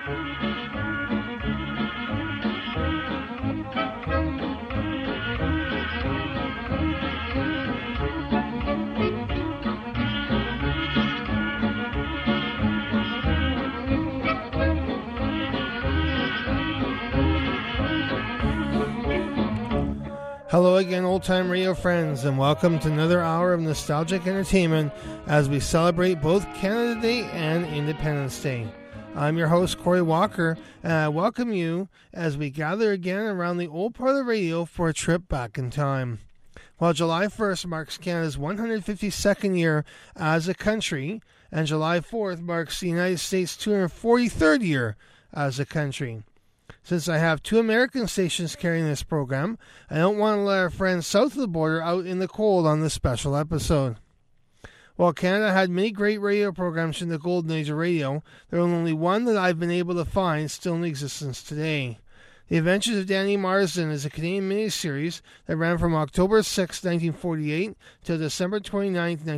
Hello again, old-time radio friends, and welcome to another hour of nostalgic entertainment as we celebrate both Canada Day and Independence Day. I'm your host, Corey Walker, and I welcome you as we gather again around the old part of the radio for a trip back in time. While July 1st marks Canada's 152nd year as a country, and July 4th marks the United States' 243rd year as a country. Since I have two American stations carrying this program, I don't want to let our friends south of the border out in the cold on this special episode. While Canada had many great radio programs in the golden age of radio, there is only one that I've been able to find still in existence today. The Adventures of Danny Marsden is a Canadian miniseries that ran from October 6, 1948 till December 29,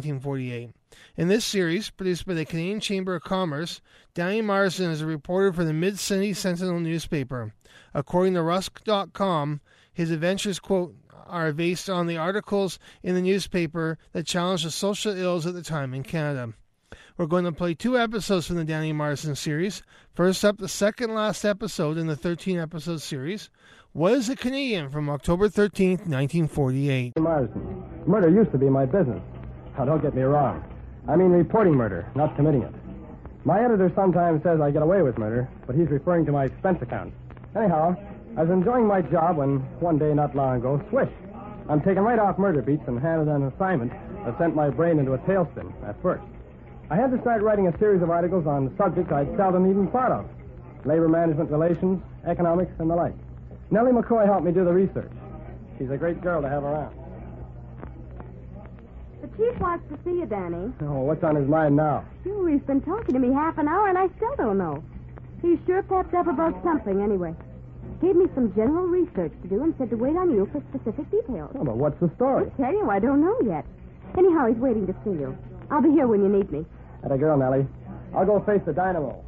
1948. In this series, produced by the Canadian Chamber of Commerce, Danny Marsden is a reporter for the Mid-Sydney Sentinel newspaper. According to Rusk.com, his adventures, quote, are based on the articles in the newspaper that challenged the social ills at the time in Canada. We're going to play two episodes from the Danny Marsden series. First up, the second last episode in the 13-episode series. What is a Canadian from October 13th, 1948? Marsden. Murder used to be my business. Now, don't get me wrong. I mean reporting murder, not committing it. My editor sometimes says I get away with murder, but he's referring to my expense account. Anyhow, I was enjoying my job when, one day not long ago, swish. I'm taken right off murder beats and handed an assignment that sent my brain into a tailspin at first. I had to start writing a series of articles on subjects I'd seldom even thought of. Labor management relations, economics, and the like. Nellie McCoy helped me do the research. She's a great girl to have around. The chief wants to see you, Danny. Oh, what's on his mind now? Phew, he's been talking to me half an hour, and I still don't know. He's sure pepped up about something, anyway. Gave me some general research to do and said to wait on you for specific details. Oh, but what's the story? I tell you, I don't know yet. Anyhow, he's waiting to see you. I'll be here when you need me. That a girl, Nellie. I'll go face the dynamo.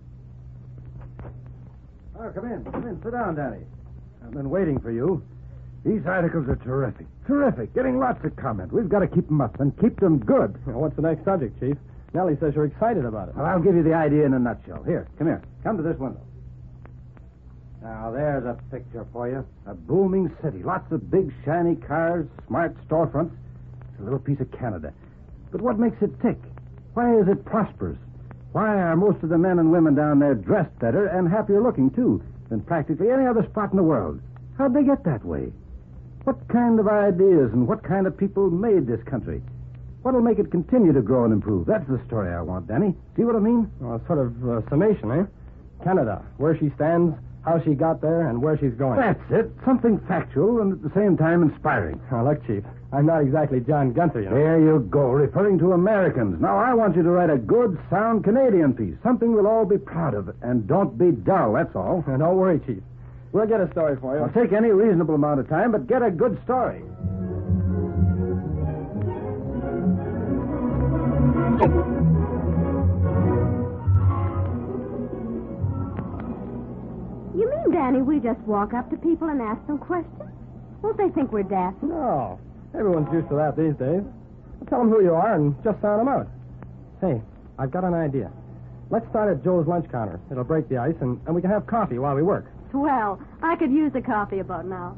Oh, come in. Sit down, Danny. I've been waiting for you. These articles are terrific. Terrific. Getting lots of comment. We've got to keep them up and keep them good. Well, what's the next subject, Chief? Nellie says you're excited about it. Well, I'll give you the idea in a nutshell. Here, come here. Come to this window. Now, there's a picture for you. A booming city. Lots of big, shiny cars, smart storefronts. It's a little piece of Canada. But what makes it tick? Why is it prosperous? Why are most of the men and women down there dressed better and happier looking, too, than practically any other spot in the world? How'd they get that way? What kind of ideas and what kind of people made this country? What'll make it continue to grow and improve? That's the story I want, Danny. See what I mean? Well, sort of summation, eh? Canada, where she stands, how she got there, and where she's going. That's it. Something factual and at the same time inspiring. Now, look, Chief, I'm not exactly John Gunther, you know. There you go, referring to Americans. Now, I want you to write a good, sound Canadian piece. Something we'll all be proud of. And don't be dull, that's all. Don't worry, Chief. We'll get a story for you. I'll take any reasonable amount of time, but get a good story. You mean, Danny, we just walk up to people and ask them questions? Won't they think we're daft? No. Everyone's used to that these days. Tell them who you are and just sound them out. Hey, I've got an idea. Let's start at Joe's lunch counter. It'll break the ice, and we can have coffee while we work. Well, I could use a coffee about now.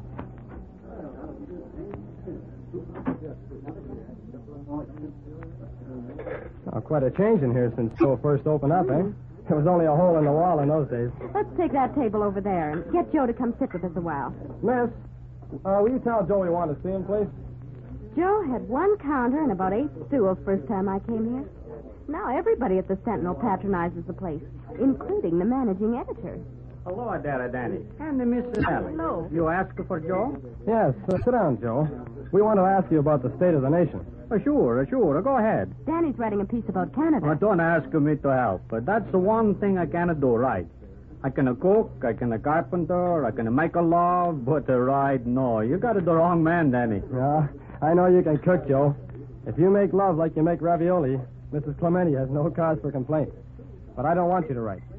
Oh, quite a change in here since Joe first opened up, eh? There was only a hole in the wall in those days. Let's take that table over there and get Joe to come sit with us a while. Miss, will you tell Joe we want to see him, please? Joe had one counter and about 8 stools first time I came here. Now everybody at the Sentinel patronizes the place, including the managing editor. Hello, Danny. And Mrs. Alley. Hello. You asked for Joe? Yes, sit down, Joe. We want to ask you about the state of the nation. Sure. Go ahead. Danny's writing a piece about Canada. Don't ask me to help, but that's the one thing I cannot do right. I can cook, I can carpenter, I can make a love, but write, no. You got the wrong man, Danny. Yeah, I know you can cook, Joe. If you make love like you make ravioli, Mrs. Clementi has no cause for complaint. But I don't want you to write.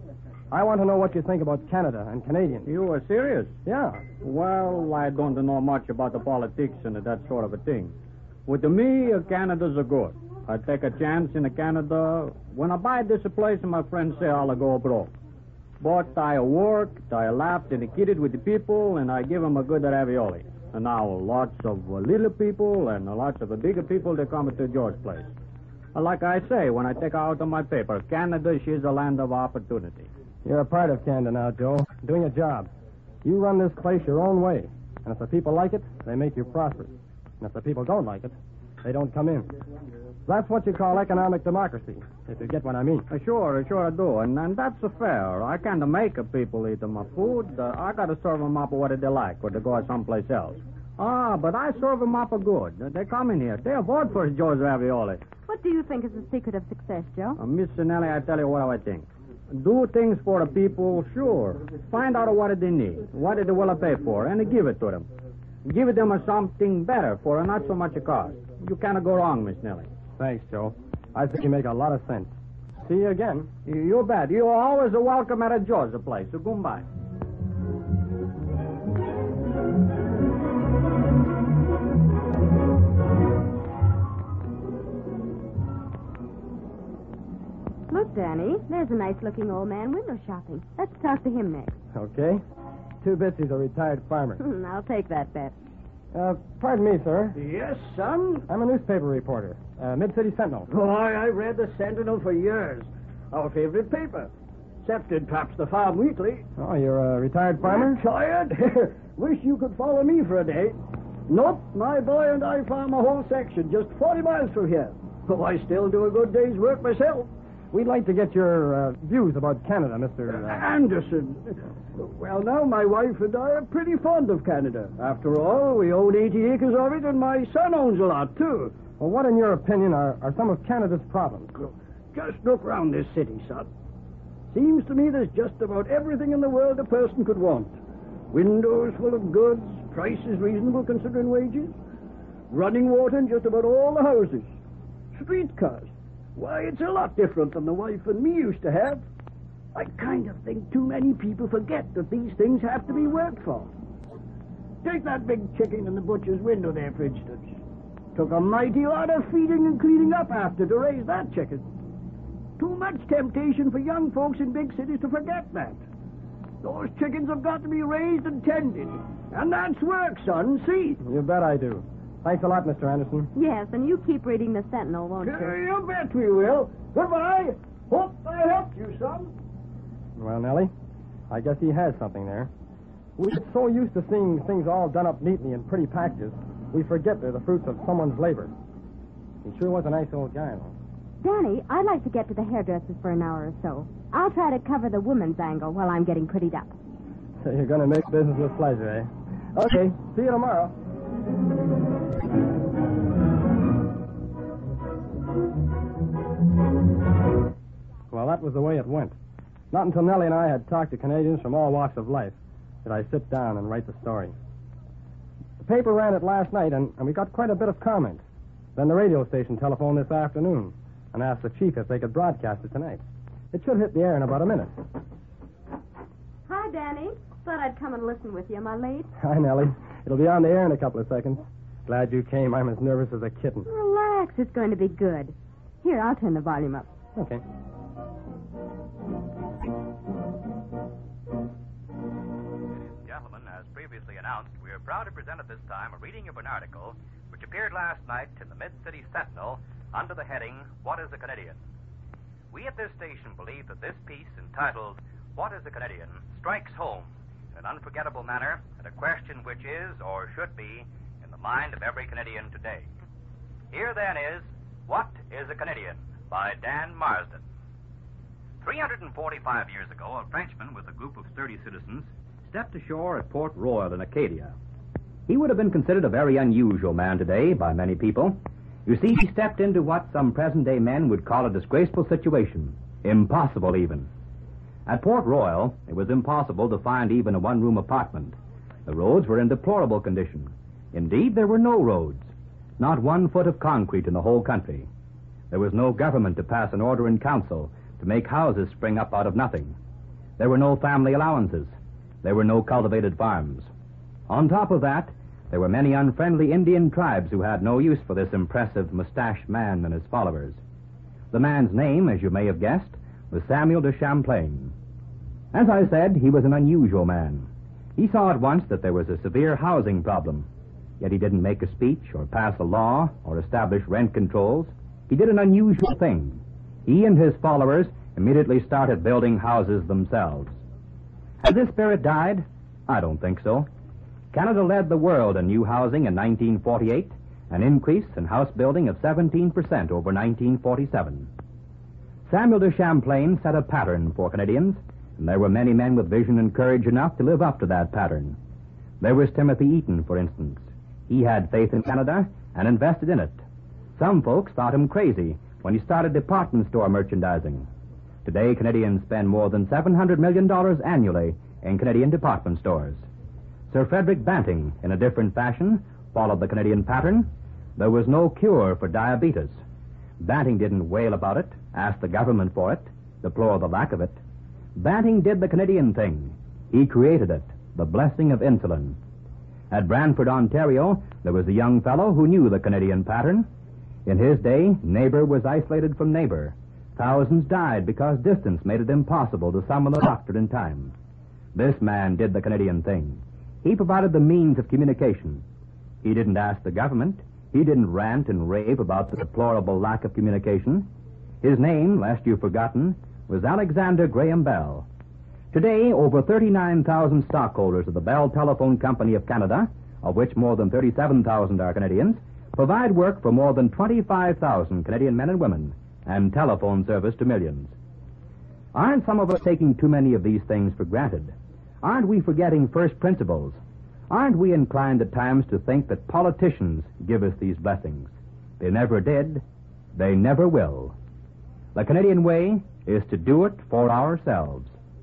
I want to know what you think about Canada and Canadians. You are serious? Yeah. Well, I don't know much about the politics and that sort of a thing. With me, Canada's a good. I take a chance in Canada. When I buy this place, my friends say I'll go broke. But I worked, I laughed and kidded with the people, and I give them a good ravioli. And now lots of little people and lots of bigger people, they come to George's place. Like I say, when I take out on my paper, Canada, she's a land of opportunity. You're a part of Canada now, Joe. Doing a job. You run this place your own way. And if the people like it, they make you prosperous. And if the people don't like it, they don't come in. That's what you call economic democracy, if you get what I mean. Sure I do. And that's fair. I can't make people eat my food. I got to serve them up what they like or to go someplace else. But I serve them up good. They come in here. They vote for Joe's ravioli. What do you think is the secret of success, Joe? Miss Nellie, I tell you what I think. Do things for the people, sure. Find out what they need, what they will pay for, and give it to them. Give them something better for not so much a cost. You can't go wrong, Miss Nellie. Thanks, Joe. I think you make a lot of sense. See you again. You bet. You're always welcome at a Joe's place, so goodbye. Look, Danny, there's a nice-looking old man window shopping. Let's talk to him next. Okay. 2 bits, he's a retired farmer. I'll take that bet. Pardon me, sir. Yes, son? I'm a newspaper reporter. Mid-City Sentinel. Why, I read the Sentinel for years. Our favorite paper. Excepted perhaps the Farm Weekly. Oh, you're a retired farmer? Tired? Wish you could follow me for a day. Nope, my boy and I farm a whole section just 40 miles from here. Oh, I still do a good day's work myself. We'd like to get your views about Canada, Mr. Anderson. Well, now, my wife and I are pretty fond of Canada. After all, we own 80 acres of it, and my son owns a lot, too. Well, what, in your opinion, are some of Canada's problems? Just look round this city, son. Seems to me there's just about everything in the world a person could want. Windows full of goods, prices reasonable considering wages, running water in just about all the houses, streetcars. Why, it's a lot different than the wife and me used to have. I kind of think too many people forget that these things have to be worked for. Take that big chicken in the butcher's window there, for instance. Took a mighty lot of feeding and cleaning up after to raise that chicken. Too much temptation for young folks in big cities to forget that. Those chickens have got to be raised and tended. And that's work, son, see? You bet I do. Thanks a lot, Mr. Anderson. Yes, and you keep reading the Sentinel, won't you? You bet we will. Goodbye. Hope I helped you, son. Well, Nellie, I guess he has something there. We get so used to seeing things all done up neatly in pretty packages, we forget they're the fruits of someone's labor. He sure was a nice old guy, though. Danny, I'd like to get to the hairdressers for an hour or so. I'll try to cover the woman's angle while I'm getting prettied up. So you're going to make business with pleasure, eh? Okay, see you tomorrow. Well, that was the way it went. Not until Nellie and I had talked to Canadians from all walks of life did I sit down and write the story. The paper ran it last night, and we got quite a bit of comment. Then the radio station telephoned this afternoon and asked the chief if they could broadcast it tonight. It should hit the air in about a minute. Hi, Danny. Thought I'd come and listen with you. Am I late? Hi, Nellie. It'll be on the air in a couple of seconds. Glad you came. I'm as nervous as a kitten. Relax. It's going to be good. Here, I'll turn the volume up. Okay. Gentlemen, as previously announced, we are proud to present at this time a reading of an article which appeared last night in the Mid-City Sentinel under the heading, What is a Canadian? We at this station believe that this piece, entitled, What is a Canadian, strikes home in an unforgettable manner at a question which is, or should be, in the mind of every Canadian today. Here, then, is What is a Canadian? By Dan Marsden. 345 years ago, a Frenchman with a group of sturdy citizens stepped ashore at Port Royal in Acadia. He would have been considered a very unusual man today by many people. You see, he stepped into what some present-day men would call a disgraceful situation. Impossible, even. At Port Royal, it was impossible to find even a one-room apartment. The roads were in deplorable condition. Indeed, there were no roads. Not 1 foot of concrete in the whole country. There was no government to pass an order in council to make houses spring up out of nothing. There were no family allowances. There were no cultivated farms. On top of that, there were many unfriendly Indian tribes who had no use for this impressive mustached man and his followers. The man's name, as you may have guessed, was Samuel de Champlain. As I said, he was an unusual man. He saw at once that there was a severe housing problem. Yet he didn't make a speech or pass a law or establish rent controls. He did an unusual thing. He and his followers immediately started building houses themselves. Has this spirit died? I don't think so. Canada led the world in new housing in 1948, an increase in house building of 17% over 1947. Samuel de Champlain set a pattern for Canadians, and there were many men with vision and courage enough to live up to that pattern. There was Timothy Eaton, for instance. He had faith in Canada and invested in it. Some folks thought him crazy when he started department store merchandising. Today, Canadians spend more than $700 million annually in Canadian department stores. Sir Frederick Banting, in a different fashion, followed the Canadian pattern. There was no cure for diabetes. Banting didn't wail about it, ask the government for it, deplore the lack of it. Banting did the Canadian thing. He created it, the blessing of insulin. At Brantford, Ontario, there was a young fellow who knew the Canadian pattern. In his day, neighbor was isolated from neighbor. Thousands died because distance made it impossible to summon the doctor in time. This man did the Canadian thing. He provided the means of communication. He didn't ask the government. He didn't rant and rave about the deplorable lack of communication. His name, lest you've forgotten, was Alexander Graham Bell. Today, over 39,000 stockholders of the Bell Telephone Company of Canada, of which more than 37,000 are Canadians, provide work for more than 25,000 Canadian men and women and telephone service to millions. Aren't some of us taking too many of these things for granted? Aren't we forgetting first principles? Aren't we inclined at times to think that politicians give us these blessings? They never did. They never will. The Canadian way is to do it for ourselves.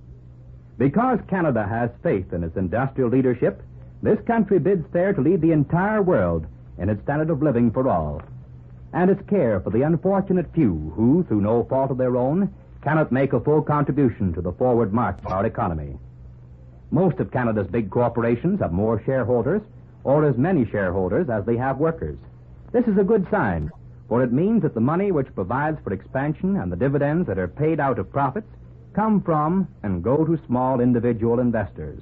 Because Canada has faith in its industrial leadership, this country bids fair to lead the entire world in its standard of living for all, and its care for the unfortunate few who, through no fault of their own, cannot make a full contribution to the forward march of our economy. Most of Canada's big corporations have more shareholders, or as many shareholders as they have workers. This is a good sign, for it means that the money which provides for expansion and the dividends that are paid out of profits come from and go to small individual investors.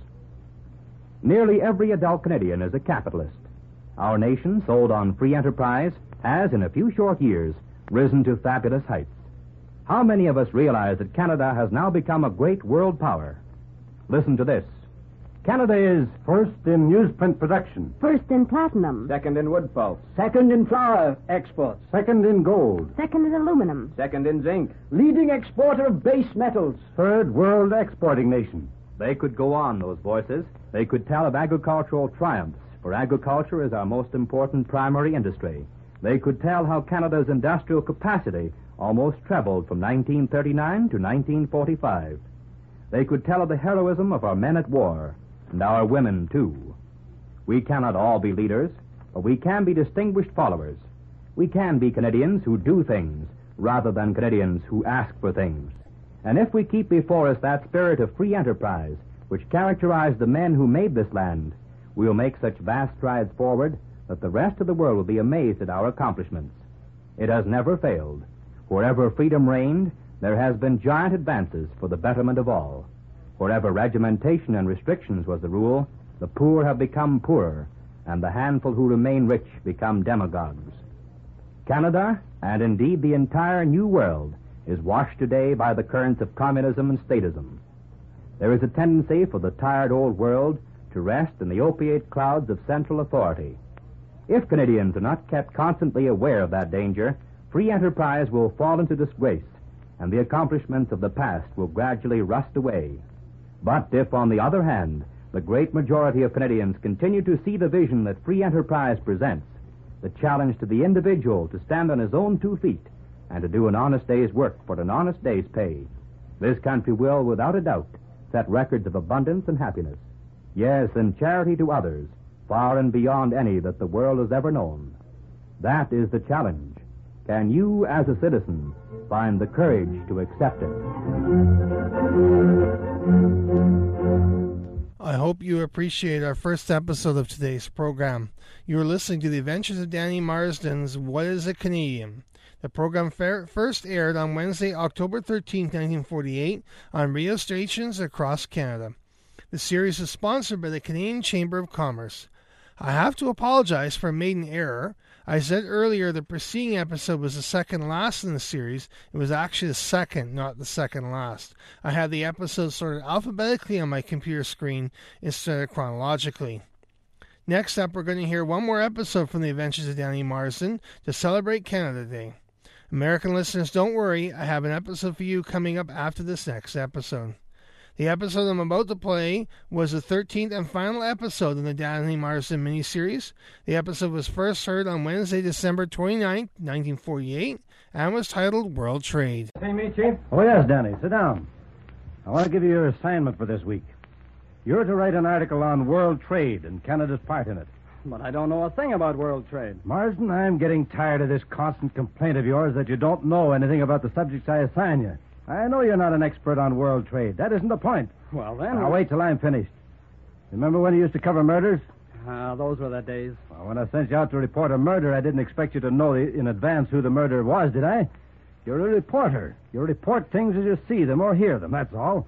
Nearly every adult Canadian is a capitalist. Our nation, sold on free enterprise, has, in a few short years, risen to fabulous heights. How many of us realize that Canada has now become a great world power? Listen to this. Canada is first in newsprint production, First in platinum. Second in wood pulp. Second in flour exports. second in gold, Second in aluminum. Second in zinc. Leading exporter of base metals. third world exporting nation. They could go on, those voices. They could tell of agricultural triumphs, for agriculture is our most important primary industry. They could tell how Canada's industrial capacity almost trebled from 1939 to 1945. They could tell of the heroism of our men at war, and our women, too. We cannot all be leaders, but we can be distinguished followers. We can be Canadians who do things, rather than Canadians who ask for things. And if we keep before us that spirit of free enterprise, which characterized the men who made this land, we will make such vast strides forward that the rest of the world will be amazed at our accomplishments. It has never failed. Wherever freedom reigned, there has been giant advances for the betterment of all. Wherever regimentation and restrictions was the rule, the poor have become poorer, and the handful who remain rich become demagogues. Canada, and indeed the entire New World, is washed today by the currents of communism and statism. There is a tendency for the tired old world to rest in the opiate clouds of central authority. If Canadians are not kept constantly aware of that danger, free enterprise will fall into disgrace, and the accomplishments of the past will gradually rust away. But if, on the other hand, the great majority of Canadians continue to see the vision that free enterprise presents, the challenge to the individual to stand on his own 2 feet and to do an honest day's work for an honest day's pay, this country will, without a doubt, set records of abundance and happiness. Yes, and charity to others, far and beyond any that the world has ever known. That is the challenge. Can you, as a citizen, find the courage to accept it? hope you appreciate our first episode of today's program. You are listening to The Adventures of Danny Marsden's What is a Canadian? The program first aired on Wednesday, October 13, 1948, on radio stations across Canada. The series is sponsored by the Canadian Chamber of Commerce. I have to apologize for a maiden error. I said earlier the preceding episode was the second last in the series. It was actually the second, not the second last. I had the episodes sorted alphabetically on my computer screen instead of chronologically. Next up, we're going to hear one more episode from The Adventures of Danny Marsden to celebrate Canada Day. American listeners, don't worry, I have an episode for you coming up after this next episode. The episode I'm about to play was the 13th and final episode in the Danny Marsden miniseries. The episode was first heard on Wednesday, December 29th, 1948, and was titled World Trade. See me, Chief? Oh, yes, Danny. Sit down. I want to give you your assignment for this week. You're to write an article on world trade and Canada's part in it. But I don't know a thing about world trade. Marsden, I'm getting tired of this constant complaint of yours that you don't know anything about the subjects I assign you. I know you're not an expert on world trade. That isn't the point. Well, then... Now, wait till I'm finished. Remember when you used to cover murders? Those were the days. Well, when I sent you out to report a murder, I didn't expect you to know in advance who the murderer was, did I? You're a reporter. You report things as you see them or hear them, that's all.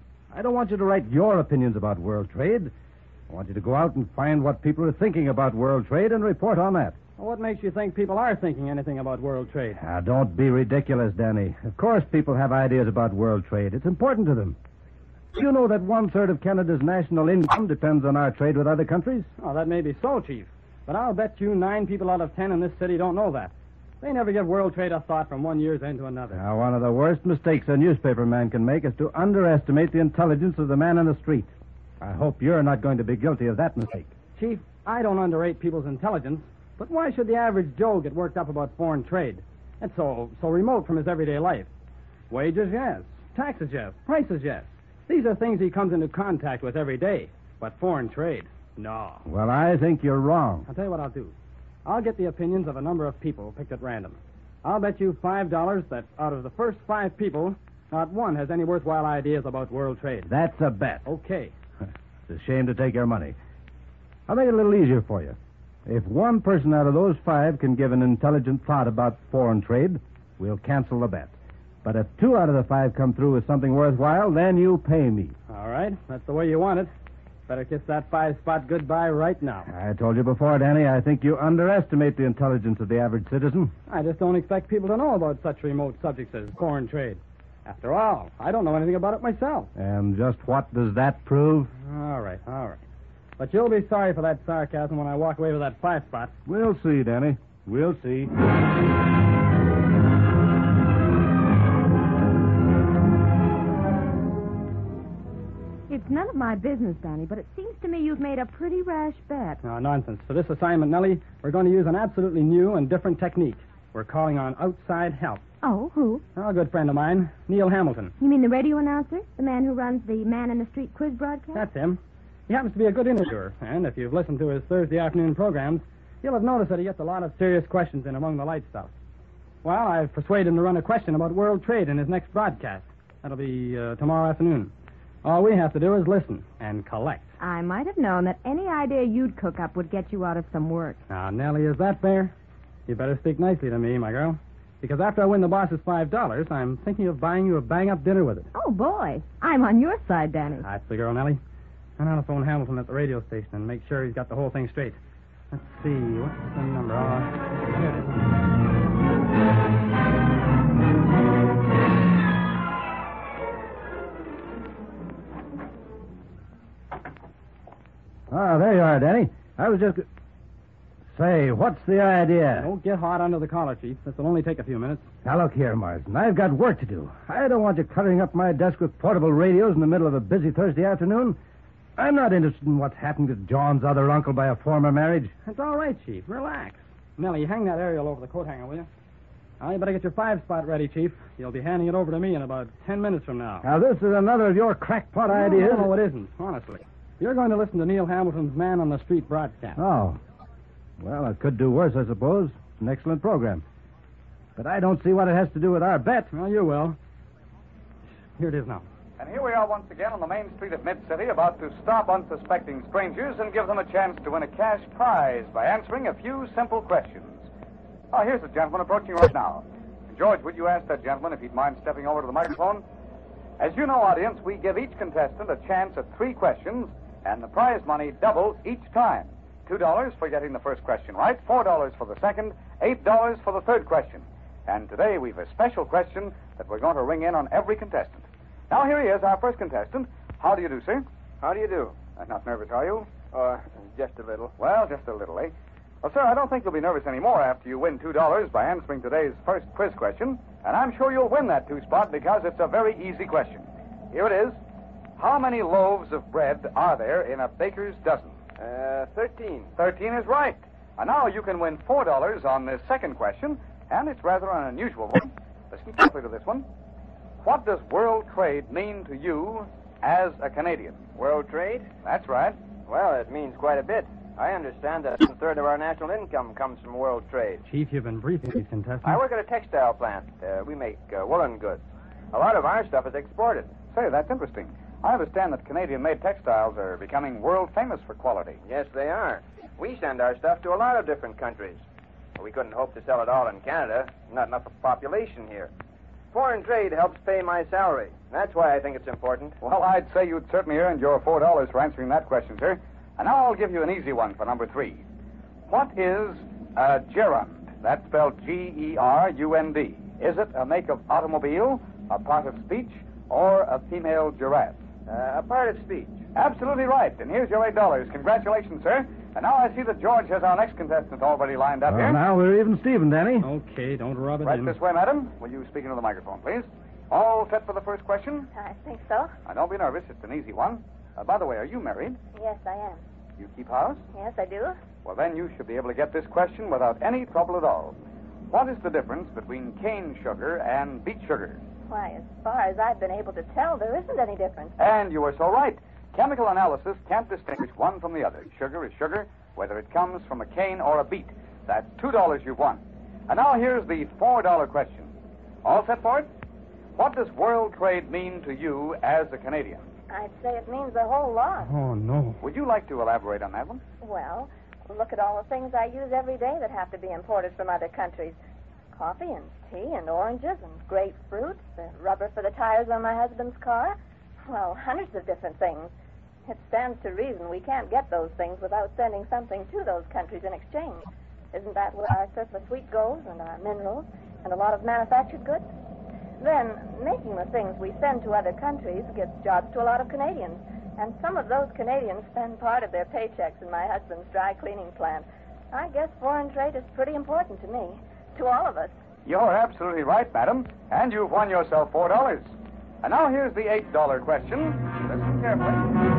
I don't want you to write your opinions about world trade. I want you to go out and find what people are thinking about world trade and report on that. Well, what makes you think people are thinking anything about world trade? Now, don't be ridiculous, Danny. Of course people have ideas about world trade. It's important to them. Do you know that 1/3 of Canada's national income depends on our trade with other countries? Oh, that may be so, Chief. But I'll bet you 9 people out of 10 in this city don't know that. They never give world trade a thought from one year's end to another. Now, one of the worst mistakes a newspaper man can make is to underestimate the intelligence of the man in the street. I hope you're not going to be guilty of that mistake. Chief, I don't underrate people's intelligence, but why should the average Joe get worked up about foreign trade? It's so remote from his everyday life. Wages, yes. Taxes, yes. Prices, yes. These are things he comes into contact with every day. But foreign trade, no. Well, I think you're wrong. I'll tell you what I'll do. I'll get the opinions of a number of people picked at random. I'll bet you $5 that out of the first 5 people, not one has any worthwhile ideas about world trade. That's a bet. Okay. It's a shame to take your money. I'll make it a little easier for you. If one person out of those 5 can give an intelligent thought about foreign trade, we'll cancel the bet. But if 2 out of the 5 come through with something worthwhile, then you pay me. All right. That's the way you want it. Better kiss that 5 spot goodbye right now. I told you before, Danny, I think you underestimate the intelligence of the average citizen. I just don't expect people to know about such remote subjects as foreign trade. After all, I don't know anything about it myself. And just what does that prove? All right. But you'll be sorry for that sarcasm when I walk away with that 5 spot. We'll see, Danny. We'll see. It's none of my business, Danny, but it seems to me you've made a pretty rash bet. No, nonsense. For this assignment, Nellie, we're going to use an absolutely new and different technique. We're calling on outside help. Oh, who? A good friend of mine, Neil Hamilton. You mean the radio announcer? The man who runs the Man in the Street quiz broadcast? That's him. He happens to be a good interviewer, and if you've listened to his Thursday afternoon programs, you'll have noticed that he gets a lot of serious questions in among the light stuff. Well, I've persuaded him to run a question about world trade in his next broadcast. That'll be tomorrow afternoon. All we have to do is listen and collect. I might have known that any idea you'd cook up would get you out of some work. Now, Nellie, is that fair? You better speak nicely to me, my girl. Because after I win the boss's $5, I'm thinking of buying you a bang-up dinner with it. Oh, boy. I'm on your side, Danny. That's the girl, Nellie. I'm going to phone Hamilton at the radio station and make sure he's got the whole thing straight. Let's see. What's the number? Here it is. Ah, there you are, Danny. I was just... Say, what's the idea? Don't get hot under the collar, Chief. This will only take a few minutes. Now, look here, Marsden. I've got work to do. I don't want you cluttering up my desk with portable radios in the middle of a busy Thursday afternoon. I'm not interested in what's happened to John's other uncle by a former marriage. It's all right, Chief. Relax. Nellie, hang that aerial over the coat hanger, will you? Now, you better get your 5 spot ready, Chief. You'll be handing it over to me in about 10 minutes from now. Now, this is another of your crackpot ideas. No, it isn't, honestly. You're going to listen to Neil Hamilton's Man on the Street broadcast. Oh. Well, it could do worse, I suppose. It's an excellent program. But I don't see what it has to do with our bet. Well, you will. Here it is now. And here we are once again on the main street of Mid-City, about to stop unsuspecting strangers and give them a chance to win a cash prize by answering a few simple questions. Oh, here's a gentleman approaching right now. George, would you ask that gentleman if he'd mind stepping over to the microphone? As you know, audience, we give each contestant a chance at 3 questions, and the prize money doubles each time. $2 for getting the first question right, $4 for the second, $8 for the third question. And today we've a special question that we're going to ring in on every contestant. Now, here he is, our first contestant. How do you do, sir? How do you do? Not nervous, are you? Just a little. Well, just a little, eh? Well, sir, I don't think you'll be nervous anymore after you win $2 by answering today's first quiz question. And I'm sure you'll win that 2 spot because it's a very easy question. Here it is. How many loaves of bread are there in a baker's dozen? 13. 13 is right. And now you can win $4 on this second question, and it's rather an unusual one. Listen carefully to this one. What does world trade mean to you as a Canadian? World trade? That's right. Well, it means quite a bit. I understand that 1/3 of our national income comes from world trade. Chief, you've been briefing these contestants. I work at a textile plant. We make woolen goods. A lot of our stuff is exported. Say, that's interesting. I understand that Canadian-made textiles are becoming world famous for quality. Yes, they are. We send our stuff to a lot of different countries. We couldn't hope to sell it all in Canada. Not enough population here. Foreign trade helps pay my salary. That's why I think it's important. Well, I'd say you'd certainly earned your $4 for answering that question, sir. And now I'll give you an easy one for number 3. What is a gerund? That's spelled G-E-R-U-N-D. Is it a make of automobile, a part of speech, or a female giraffe? A part of speech. Absolutely right. And here's your $8. Congratulations, sir. And now I see that George has our next contestant already lined up here. Now we're even Steven, Danny. Okay, don't rub it Right in. this way, madam. Will you speak into the microphone, please? All set for the first question? I think so. Now, don't be nervous. It's an easy one. By the way, are you married? Yes, I am. You keep house? Yes, I do. Well, then you should be able to get this question without any trouble at all. What is the difference between cane sugar and beet sugar? Why, as far as I've been able to tell, there isn't any difference. And you are so right. Chemical analysis can't distinguish one from the other. Sugar is sugar, whether it comes from a cane or a beet. That's $2 you've won. And now here's the $4 question. All set for it? What does world trade mean to you as a Canadian? I'd say it means a whole lot. Oh, no. Would you like to elaborate on that one? Well, look at all the things I use every day that have to be imported from other countries. Coffee and tea and oranges and grapefruit, the rubber for the tires on my husband's car. Well, hundreds of different things. It stands to reason we can't get those things without sending something to those countries in exchange. Isn't that where our surplus wheat goes, and our minerals, and a lot of manufactured goods? Then, making the things we send to other countries gives jobs to a lot of Canadians. And some of those Canadians spend part of their paychecks in my husband's dry cleaning plant. I guess foreign trade is pretty important to me, to all of us. You're absolutely right, madam. And you've won yourself $4. And now here's the $8 question. Listen carefully.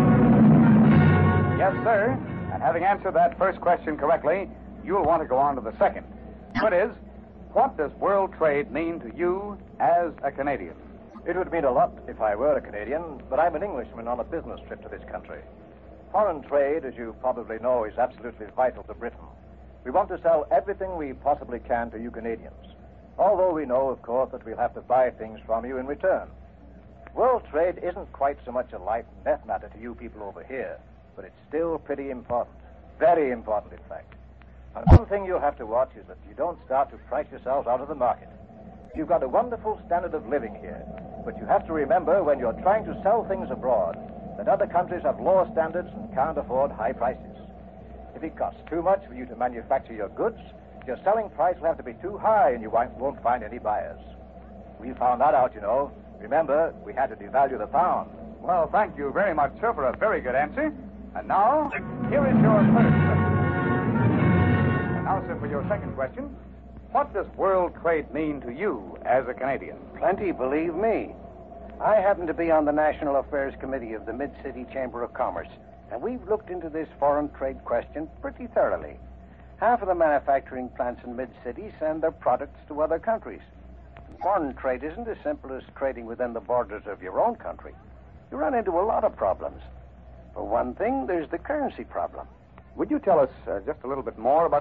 Yes, sir. And having answered that first question correctly, you'll want to go on to the second. It is, what does world trade mean to you as a Canadian? It would mean a lot if I were a Canadian, but I'm an Englishman on a business trip to this country. Foreign trade, as you probably know, is absolutely vital to Britain. We want to sell everything we possibly can to you Canadians, although we know, of course, that we'll have to buy things from you in return. World trade isn't quite so much a life and death matter to you people over here, but it's still pretty important. Very important, in fact. And one thing you'll have to watch is that you don't start to price yourselves out of the market. You've got a wonderful standard of living here, but you have to remember when you're trying to sell things abroad that other countries have lower standards and can't afford high prices. If it costs too much for you to manufacture your goods, your selling price will have to be too high and you won't find any buyers. We found that out, you know. Remember, we had to devalue the pound. Well, thank you very much, sir, for a very good answer. And now, here is your first question. And now, sir, for your second question. What does world trade mean to you as a Canadian? Plenty, believe me. I happen to be on the National Affairs Committee of the Mid-City Chamber of Commerce, and we've looked into this foreign trade question pretty thoroughly. Half of the manufacturing plants in Mid-City send their products to other countries. Foreign trade isn't as simple as trading within the borders of your own country. You run into a lot of problems. For one thing, there's the currency problem. Would you tell us just a little bit more about that?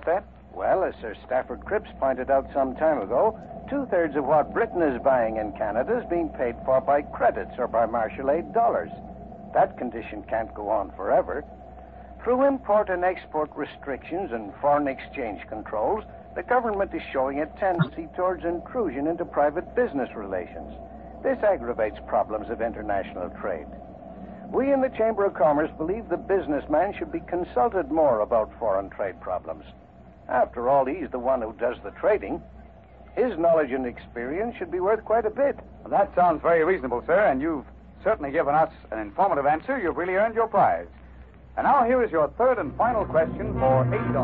Well, as Sir Stafford Cripps pointed out some time ago, 2/3 of what Britain is buying in Canada is being paid for by credits or by martial aid dollars. That condition can't go on forever. Through import and export restrictions and foreign exchange controls, the government is showing a tendency towards intrusion into private business relations. This aggravates problems of international trade. We in the Chamber of Commerce believe the businessman should be consulted more about foreign trade problems. After all, he's the one who does the trading. His knowledge and experience should be worth quite a bit. Well, that sounds very reasonable, sir, and you've certainly given us an informative answer. You've really earned your prize. And now here is your third and final question for $8.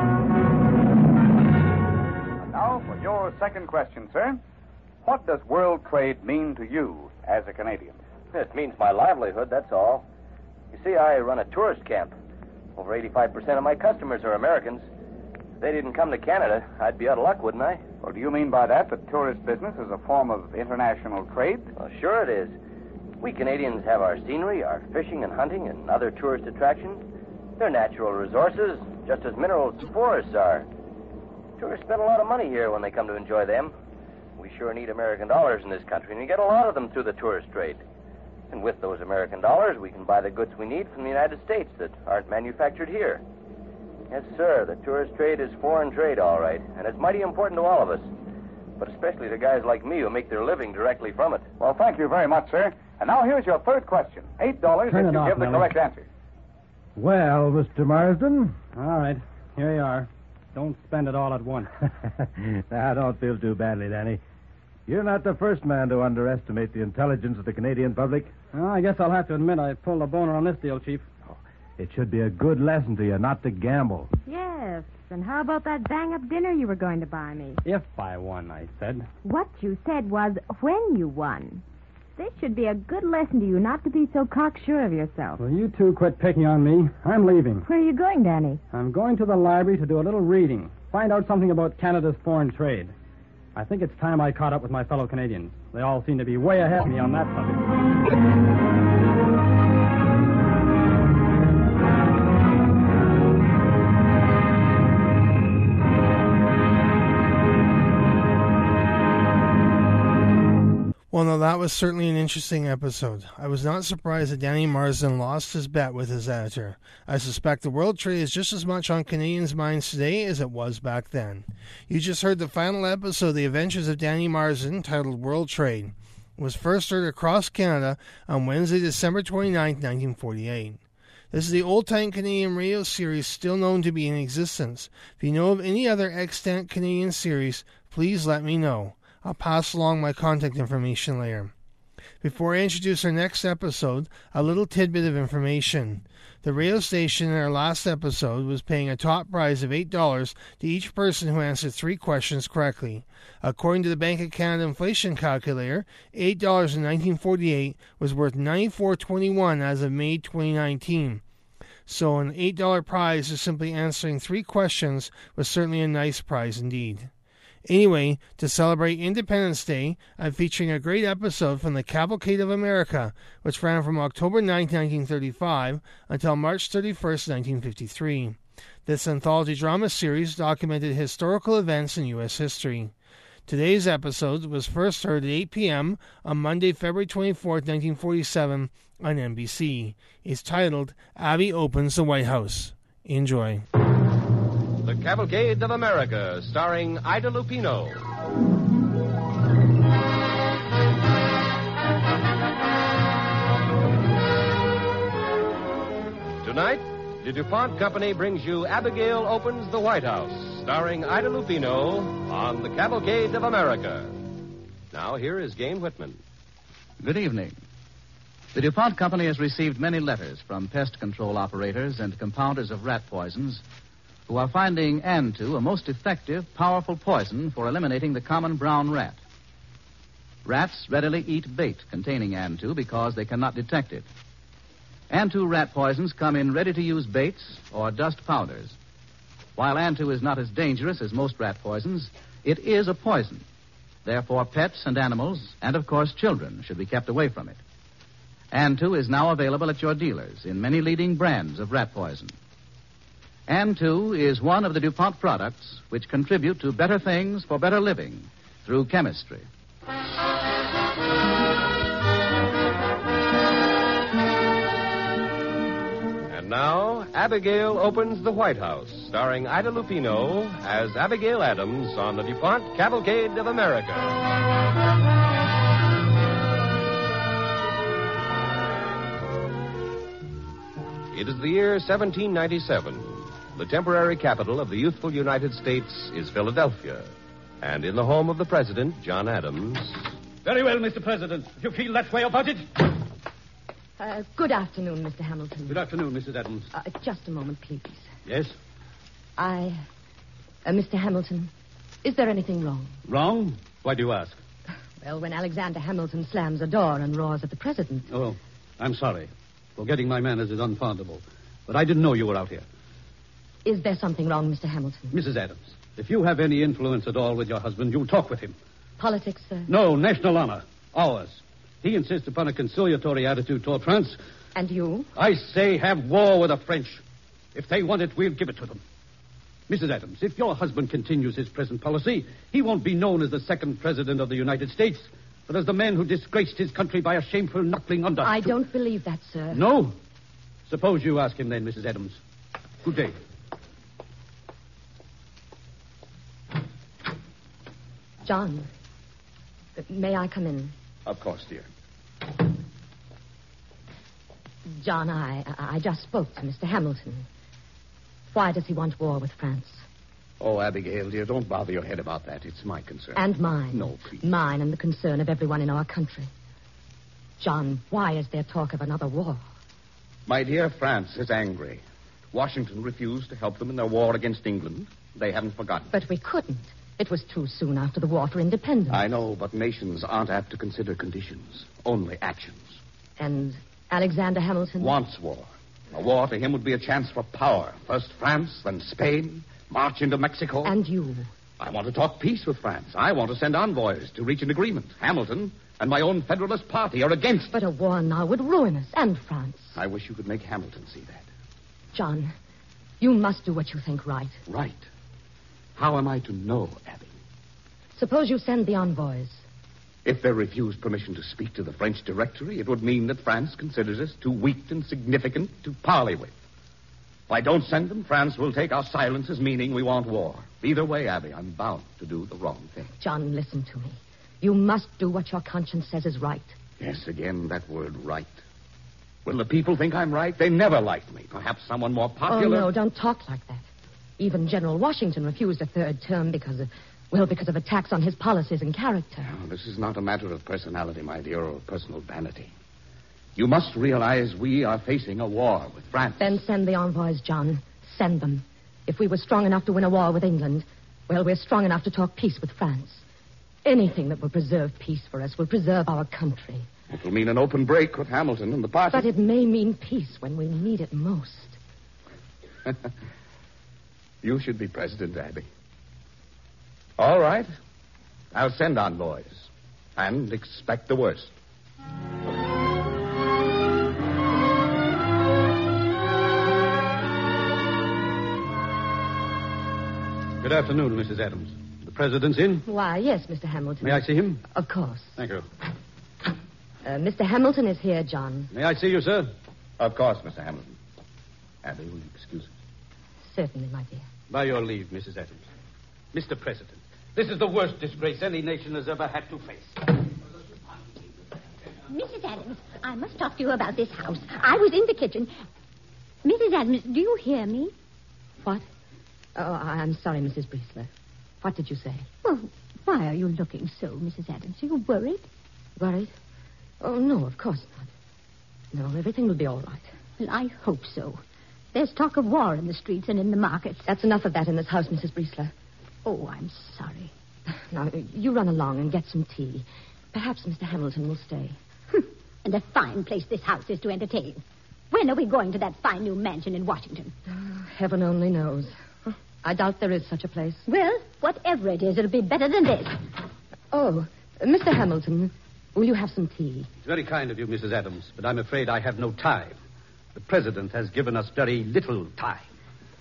And now for your second question, sir. What does world trade mean to you as a Canadian? It means my livelihood, that's all. You see, I run a tourist camp. Over 85% of my customers are Americans. If they didn't come to Canada, I'd be out of luck, wouldn't I? Well, do you mean by that tourist business is a form of international trade? Well, sure it is. We Canadians have our scenery, our fishing and hunting, and other tourist attractions. They're natural resources, just as minerals and forests are. Tourists spend a lot of money here when they come to enjoy them. We sure need American dollars in this country, and we get a lot of them through the tourist trade. And with those American dollars, we can buy the goods we need from the United States that aren't manufactured here. Yes, sir, the tourist trade is foreign trade, all right, and it's mighty important to all of us, but especially to guys like me who make their living directly from it. Well, thank you very much, sir. And now here's your third question. $8 if you give the correct answer. Well, Mr. Marsden? All right, here you are. Don't spend it all at once. Now, don't feel too badly, Danny. You're not the first man to underestimate the intelligence of the Canadian public. Well, I guess I'll have to admit I pulled a boner on this deal, Chief. It should be a good lesson to you not to gamble. Yes, and how about that bang-up dinner you were going to buy me? If I won, I said. What you said was when you won. This should be a good lesson to you not to be so cocksure of yourself. Well, you two quit picking on me. I'm leaving. Where are you going, Danny? I'm going to the library to do a little reading. Find out something about Canada's foreign trade. I think it's time I caught up with my fellow Canadians. They all seem to be way ahead of me on that subject. Well, no, that was certainly an interesting episode. I was not surprised that Danny Marsden lost his bet with his editor. I suspect the world trade is just as much on Canadians' minds today as it was back then. You just heard the final episode of The Adventures of Danny Marsden, titled World Trade. It was first heard across Canada on Wednesday, December 29, 1948. This is the old-time Canadian radio series still known to be in existence. If you know of any other extant Canadian series, please let me know. I'll pass along my contact information later. Before I introduce our next episode, a little tidbit of information. The radio station in our last episode was paying a top prize of $8 to each person who answered 3 questions correctly. According to the Bank of Canada inflation calculator, $8 in 1948 was worth $94.21 as of May 2019. So an $8 prize for simply answering 3 questions was certainly a nice prize indeed. Anyway, to celebrate Independence Day, I'm featuring a great episode from the Cavalcade of America, which ran from October 9, 1935 until March 31, 1953. This anthology drama series documented historical events in U.S. history. Today's episode was first heard at 8 p.m. on Monday, February 24, 1947 on NBC. It's titled Abby Opens the White House. Enjoy. The Cavalcade of America, starring Ida Lupino. Tonight, the DuPont Company brings you Abigail Opens the White House, starring Ida Lupino on The Cavalcade of America. Now, here is Gain Whitman. Good evening. The DuPont Company has received many letters from pest control operators and compounders of rat poisons who are finding Antu a most effective, powerful poison for eliminating the common brown rat. Rats readily eat bait containing Antu because they cannot detect it. Antu rat poisons come in ready-to-use baits or dust powders. While Antu is not as dangerous as most rat poisons, it is a poison. Therefore, pets and animals, and of course children, should be kept away from it. Antu is now available at your dealers in many leading brands of rat poison. N2 is one of the DuPont products which contribute to better things for better living through chemistry. And now, Abigail Opens the White House, starring Ida Lupino as Abigail Adams on the DuPont Cavalcade of America. It is the year 1797. The temporary capital of the youthful United States is Philadelphia. And in the home of the President, John Adams. Very well, Mr. President. If you feel that way about it. Good afternoon, Mr. Hamilton. Good afternoon, Mrs. Adams. Just a moment, please. Yes? Mr. Hamilton, is there anything wrong? Wrong? Why do you ask? Well, when Alexander Hamilton slams a door and roars at the President. Oh, I'm sorry. Forgetting my manners is unpardonable. But I didn't know you were out here. Is there something wrong, Mr. Hamilton? Mrs. Adams, if you have any influence at all with your husband, you'll talk with him. Politics, sir? No, national honor. Ours. He insists upon a conciliatory attitude toward France. And you? I say have war with the French. If they want it, we'll give it to them. Mrs. Adams, if your husband continues his present policy, he won't be known as the second president of the United States, but as the man who disgraced his country by a shameful knuckling under. I don't believe that, sir. No? Suppose you ask him then, Mrs. Adams. Good day. John, may I come in? Of course, dear. John, I just spoke to Mr. Hamilton. Why does he want war with France? Oh, Abigail, dear, don't bother your head about that. It's my concern. And mine. No, please. Mine and the concern of everyone in our country. John, why is there talk of another war? My dear, France is angry. Washington refused to help them in their war against England. They haven't forgotten. But we couldn't. It was too soon after the war for independence. I know, but nations aren't apt to consider conditions, only actions. And Alexander Hamilton? Wants war. A war to him would be a chance for power. First France, then Spain, march into Mexico. And you? I want to talk peace with France. I want to send envoys to reach an agreement. Hamilton and my own Federalist Party are against. But a war now would ruin us and France. I wish you could make Hamilton see that. John, you must do what you think right. Right? How am I to know, Abby? Suppose you send the envoys. If they refuse permission to speak to the French Directory, it would mean that France considers us too weak and significant to parley with. If I don't send them, France will take our silence as meaning we want war. Either way, Abby, I'm bound to do the wrong thing. John, listen to me. You must do what your conscience says is right. Yes, again, that word, right. Will the people think I'm right? They never liked me. Perhaps someone more popular... Oh, no, don't talk like that. Even General Washington refused a third term because of attacks on his policies and character. No, this is not a matter of personality, my dear, or personal vanity. You must realize we are facing a war with France. Then send the envoys, John. Send them. If we were strong enough to win a war with England, well, we're strong enough to talk peace with France. Anything that will preserve peace for us will preserve our country. It will mean an open break with Hamilton and the party. But it may mean peace when we need it most. You should be president, Abby. All right. I'll send envoys. And expect the worst. Good afternoon, Mrs. Adams. The president's in? Why, yes, Mr. Hamilton. May I see him? Of course. Thank you. Mr. Hamilton is here, John. May I see you, sir? Of course, Mr. Hamilton. Abby, will you excuse us? Certainly, my dear. By your leave, Mrs. Adams. Mr. President, this is the worst disgrace any nation has ever had to face. Mrs. Adams, I must talk to you about this house. I was in the kitchen. Mrs. Adams, do you hear me? What? Oh, I'm sorry, Mrs. Briesler. What did you say? Well, why are you looking so, Mrs. Adams? Are you worried? Worried? Oh, no, of course not. No, everything will be all right. Well, I hope so. There's talk of war in the streets and in the markets. That's enough of that in this house, Mrs. Briesler. Oh, I'm sorry. Now, you run along and get some tea. Perhaps Mr. Hamilton will stay. And a fine place this house is to entertain. When are we going to that fine new mansion in Washington? Oh, heaven only knows. I doubt there is such a place. Well, whatever it is, it'll be better than this. Oh, Mr. Hamilton, will you have some tea? It's very kind of you, Mrs. Adams, but I'm afraid I have no time. The president has given us very little time.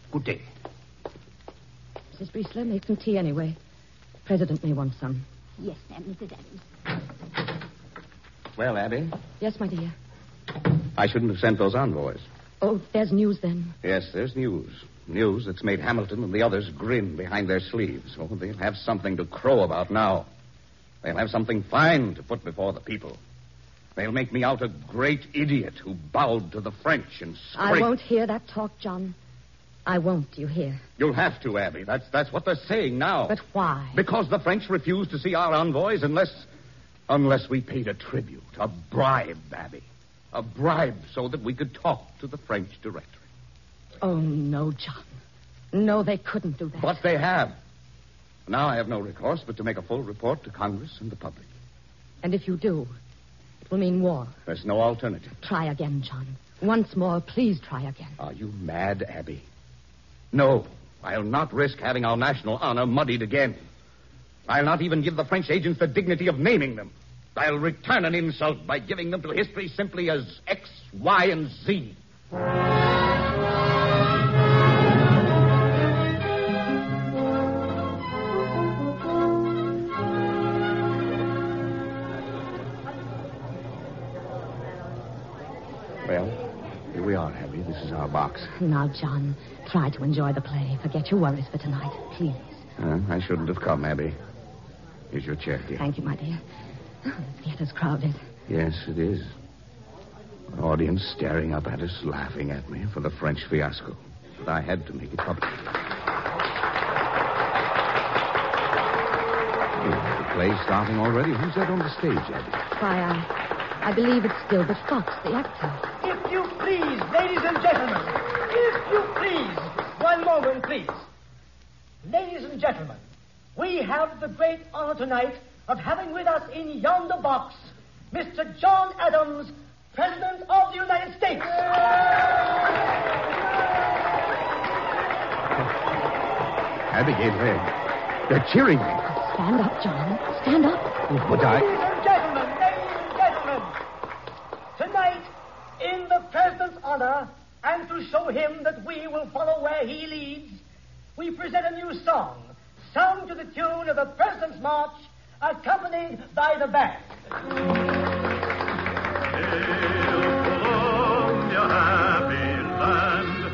Good day. Mrs. Briesler, make some tea anyway. The President may want some. Yes, ma'am, Mrs. Adams. Well, Abby, Yes, my dear. I shouldn't have sent those envoys. Oh, there's news then. Yes, there's news. News that's made Hamilton and the others grin behind their sleeves. Oh, they'll have something to crow about now. They'll have something fine to put before the people. They'll make me out a great idiot who bowed to the French and scraped... I won't hear that talk, John. I won't, do you hear? You'll have to, Abby. That's what they're saying now. But why? Because the French refused to see our envoys unless we paid a tribute, a bribe, Abby. A bribe so that we could talk to the French directory. Oh, no, John. No, they couldn't do that. But they have. Now I have no recourse but to make a full report to Congress and the public. And if you do, it will mean war. There's no alternative. Try again, John. Once more, please try again. Are you mad, Abby? No, I'll not risk having our national honor muddied again. I'll not even give the French agents the dignity of naming them. I'll return an insult by giving them to history simply as X, Y, and Z. Well, here we are, Abby. This is our box. Now, John, try to enjoy the play. Forget your worries for tonight, please. I shouldn't have come, Abby. Here's your chair, dear. Thank you, my dear. Oh, the theater's crowded. Yes, it is. An audience staring up at us, laughing at me for the French fiasco. But I had to make it public. The play's starting already. Who's that on the stage, Abby? Why, I believe it's Gilbert Fox, the actor. If you please, ladies and gentlemen. If you please. One moment, please. Ladies and gentlemen, we have the great honor tonight of having with us in yonder box Mr. John Adams, President of the United States. Abigail, they're cheering me. Stand up, John. Stand up. Oh, but Ladies and gentlemen, tonight, in the President's honor, and to show him that we will follow where he leads, we present a new song, sung to the tune of the President's March, accompanied by the band. Happy land,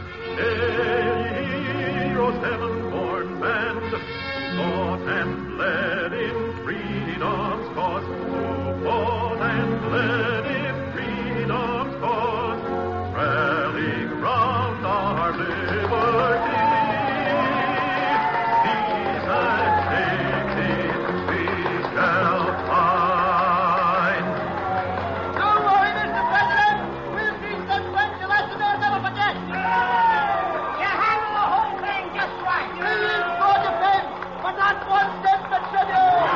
heroes heaven-born band, fought and led in freedom's cause, who fought and led in freedom's cause, rallying round our liberty. Peace and safety we shall find. Don't worry, Mr. President. We'll teach that French a lesson they'll never forget. You handle the whole thing just right. We need more defense, but not one step that should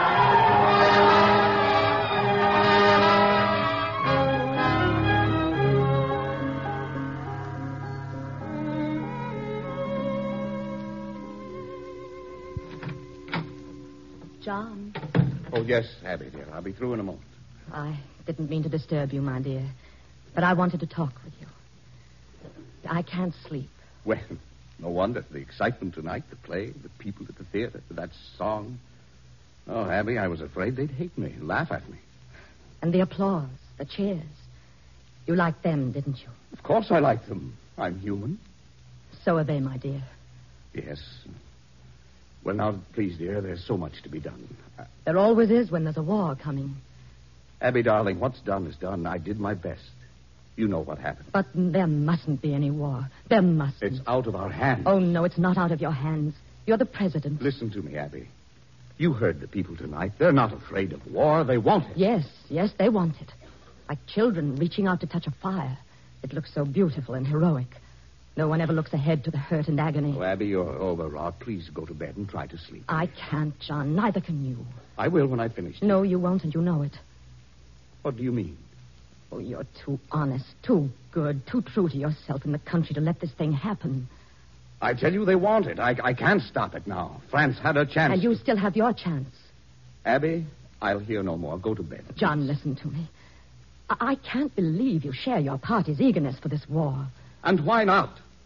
John. Oh, yes, Abby, dear. I'll be through in a moment. I didn't mean to disturb you, my dear, but I wanted to talk with you. I can't sleep. Well, no wonder. The excitement tonight, the play, the people at the theater, that song. Oh, Abby, I was afraid they'd hate me, laugh at me. And the applause, the cheers. You liked them, didn't you? Of course I like them. I'm human. So are they, my dear. Yes. Well, now, please, dear, there's so much to be done. There always is when there's a war coming. Abby, darling, what's done is done. I did my best. You know what happened. But there mustn't be any war. There mustn't. It's out of our hands. Oh, no, it's not out of your hands. You're the president. Listen to me, Abby. You heard the people tonight. They're not afraid of war. They want it. Yes, they want it. Like children reaching out to touch a fire. It looks so beautiful and heroic. No one ever looks ahead to the hurt and agony. Oh, Abby, you're overwrought. Please go to bed and try to sleep. I can't, John. Neither can you. I will when I finish. No, you won't, and you know it. What do you mean? Oh, you're too honest, too good, too true to yourself and the country to let this thing happen. I tell you they want it. I can't stop it now. France had a chance. And you still have your chance. Abby, I'll hear no more. Go to bed. John, listen to me. I can't believe you share your party's eagerness for this war. And why not?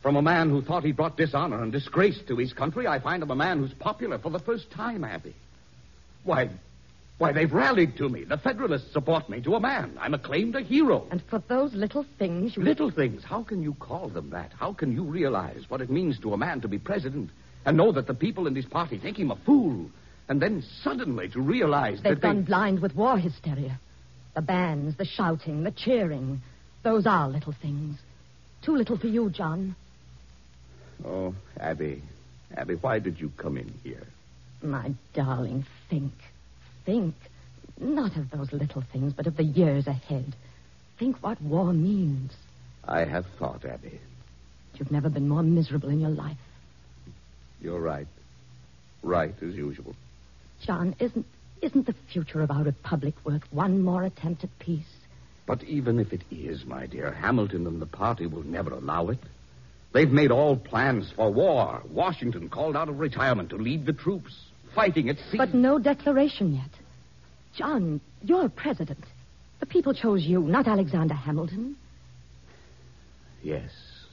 From a man who thought he brought dishonor and disgrace to his country, I find him a man who's popular for the first time, Abby. Why, they've rallied to me. The Federalists support me to a man. I'm acclaimed a hero. And for those little things you... Little things? How can you call them that? How can you realize what it means to a man to be president and know that the people in his party think him a fool, and then suddenly to realize They've that gone blind with war hysteria. The bands, the shouting, the cheering. Those are little things. Too little for you, John. Oh, Abby, why did you come in here? My darling, think. Think. Not of those little things, but of the years ahead. Think what war means. I have thought, Abby. You've never been more miserable in your life. You're right. Right, as usual. John, isn't the future of our republic worth one more attempt at peace? But even if it is, my dear, Hamilton and the party will never allow it. They've made all plans for war. Washington called out of retirement to lead the troops, fighting at sea. But no declaration yet. John, you're president. The people chose you, not Alexander Hamilton. Yes.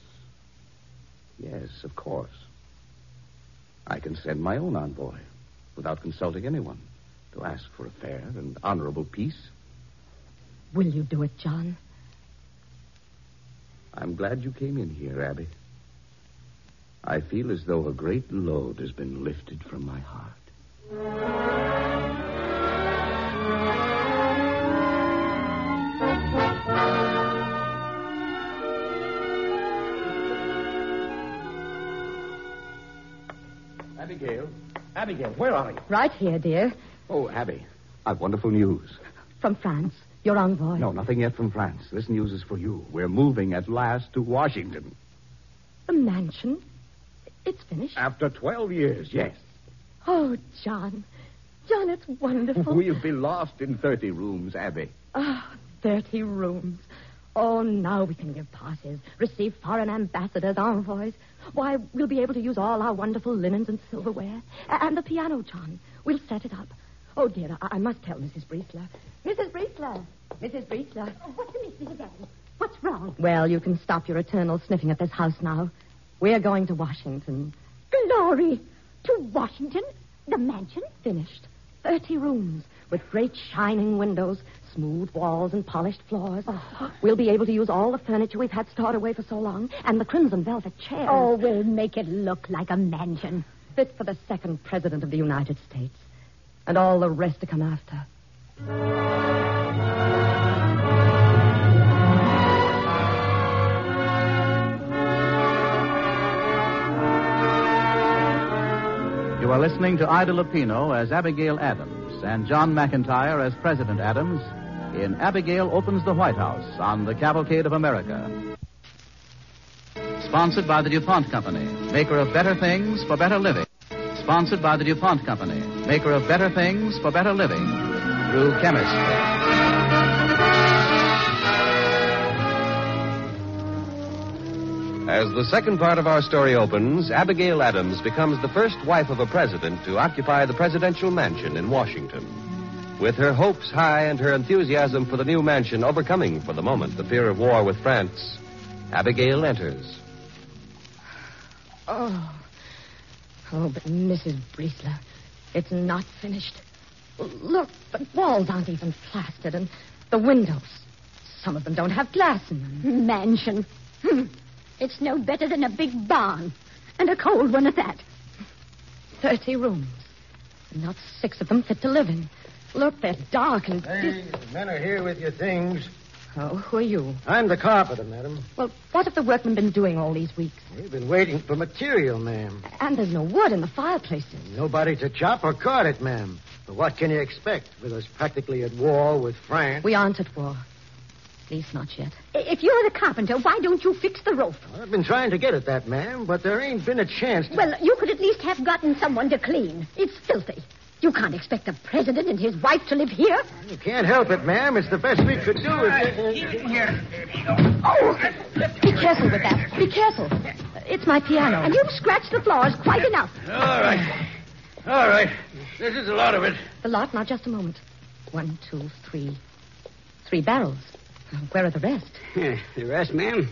Yes, of course. I can send my own envoy, without consulting anyone, to ask for a fair and honorable peace. Will you do it, John? I'm glad you came in here, Abby. I feel as though a great load has been lifted from my heart. Abigail, where are you? Right here, dear. Oh, Abby, I've wonderful news. From France, your envoy. No, nothing yet from France. This news is for you. We're moving at last to Washington. The mansion? It's finished? After 12 years, yes. Oh, John. John, it's wonderful. We'll be lost in 30 rooms, Abby. 30 rooms. Oh, now we can give parties, receive foreign ambassadors, envoys. Why, we'll be able to use all our wonderful linens and silverware. And the piano, John. We'll set it up. Oh, dear, I must tell Mrs. Briesler. Mrs. Briesler! Mrs. Briesler. What's the matter, Mrs. Adams? What's wrong? Well, you can stop your eternal sniffing at this house now. We're going to Washington. Glory! To Washington? The mansion? Finished. 30 rooms with great shining windows, smooth walls, and polished floors. We'll be able to use all the furniture we've had stored away for so long, and the crimson velvet chairs. Oh, we'll make it look like a mansion. Fit for the second president of the United States. And all the rest to come after. You are listening to Ida Lupino as Abigail Adams and John McIntyre as President Adams in Abigail Opens the White House on the Cavalcade of America. Sponsored by the DuPont Company, maker of better things for better living. Sponsored by the DuPont Company, maker of better things for better living through chemistry. As the second part of our story opens, Abigail Adams becomes the first wife of a president to occupy the presidential mansion in Washington. With her hopes high and her enthusiasm for the new mansion overcoming for the moment the fear of war with France, Abigail enters. Oh, but Mrs. Briesler, it's not finished. Look, the walls aren't even plastered, and the windows, some of them don't have glass in them. Mansion. It's no better than a big barn, and a cold one at that. 30 rooms, and not 6 of them fit to live in. Look, they're dark and... Hey, the men are here with your things. Oh, who are you? I'm the carpenter, madam. Well, what have the workmen been doing all these weeks? We've been waiting for material, ma'am. And there's no wood in the fireplaces. Nobody to chop or cut it, ma'am. But what can you expect with us practically at war with France? We aren't at war. At least not yet. If you're the carpenter, why don't you fix the roof? Well, I've been trying to get at that, ma'am, but there ain't been a chance to... Well, you could at least have gotten someone to clean. It's filthy. You can't expect the president and his wife to live here. You can't help it, ma'am. It's the best we could do. Here. Oh! Be careful with that. Be careful. It's my piano. And you've scratched the floors quite enough. All right. This is a lot of it. The lot? Now, just a moment. 1, 2, 3. 3 barrels. Where are the rest? The rest, ma'am?